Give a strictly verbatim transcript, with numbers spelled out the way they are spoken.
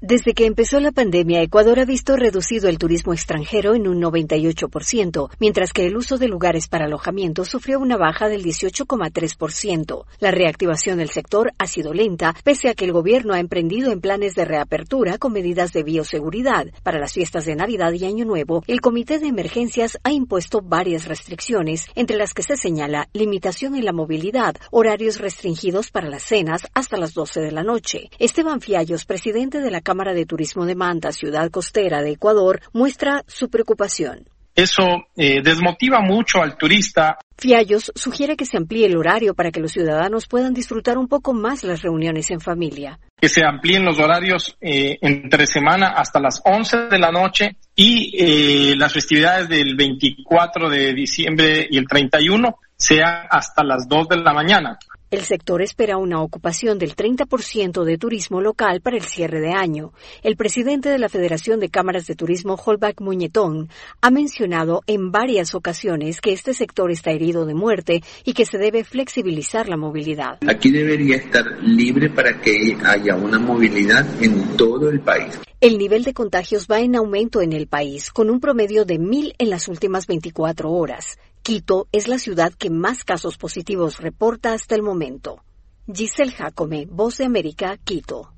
Desde que empezó la pandemia, Ecuador ha visto reducido el turismo extranjero en un noventa y ocho por ciento, mientras que el uso de lugares para alojamiento sufrió una baja del dieciocho coma tres por ciento. La reactivación del sector ha sido lenta, pese a que el gobierno ha emprendido en planes de reapertura con medidas de bioseguridad. Para las fiestas de Navidad y Año Nuevo, el Comité de Emergencias ha impuesto varias restricciones, entre las que se señala limitación en la movilidad, horarios restringidos para las cenas hasta las doce de la noche. Esteban Fiallos, presidente de la Cámara de Turismo de Manta, ciudad costera de Ecuador, muestra su preocupación. Eso eh, desmotiva mucho al turista. Fiallos sugiere que se amplíe el horario para que los ciudadanos puedan disfrutar un poco más las reuniones en familia. Que se amplíen los horarios eh, entre semana hasta las once de la noche y eh, las festividades del veinticuatro de diciembre y el treinta y uno sean hasta las dos de la mañana. El sector espera una ocupación del treinta por ciento de turismo local para el cierre de año. El presidente de la Federación de Cámaras de Turismo, Holbach Muñetón, ha mencionado en varias ocasiones que este sector está herido de muerte y que se debe flexibilizar la movilidad. Aquí debería estar libre para que haya una movilidad en todo el país. El nivel de contagios va en aumento en el país, con un promedio de mil en las últimas veinticuatro horas. Quito es la ciudad que más casos positivos reporta hasta el momento. Giselle Jacome, Voz de América, Quito.